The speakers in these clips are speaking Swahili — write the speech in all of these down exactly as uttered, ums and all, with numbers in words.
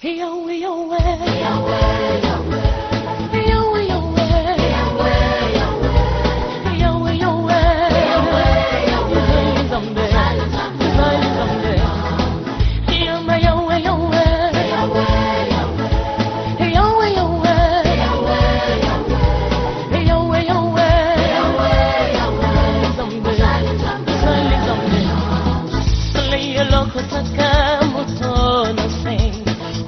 Yahweh, Yahweh, Yahweh, Yahweh, Yahweh, Yahweh, Yahweh, Yahweh, Yahweh, Yahweh, someday, someday, Yahweh, Yahweh, Yahweh, Yahweh, Yahweh, Yahweh, Yahweh, someday, someday, someday, loco taka moto na sing.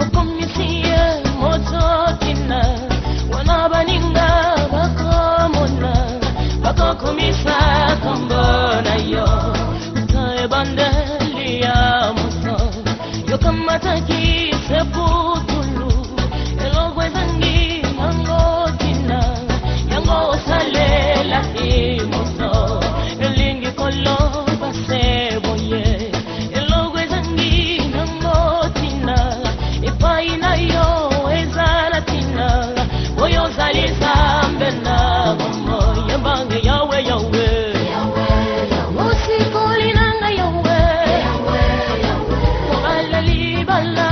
Kumisa kumbona yo Tae bandali ya moto Yo kamata ki seputulu Elogwe zangi yango tina Yango sale la imoso Elingi kolo base boye Elogwe zangi yango tina Ipai na yo ezala tina Boyo zali sambe na momo Yembange Yahweh, Yahweh, Musikoli nanga Yahweh, Wala libala,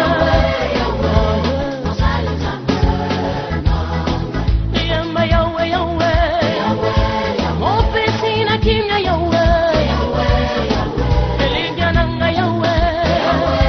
Yemba Yahweh, Yahweh, Mopesi na kimya Yahweh, Eligya nanga Yahweh,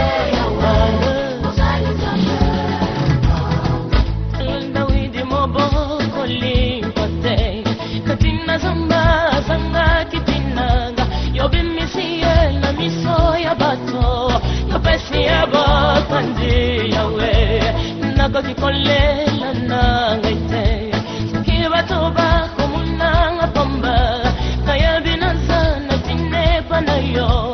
Dawidi mobo koli pate. Katina zamba zanga kitinanga Yobi misiye na miso ya bato Kapesi ya bakandi yawe Naga kikole la nanga ite Saki bato bako munanga pamba Kaya binanza na tinepa na yo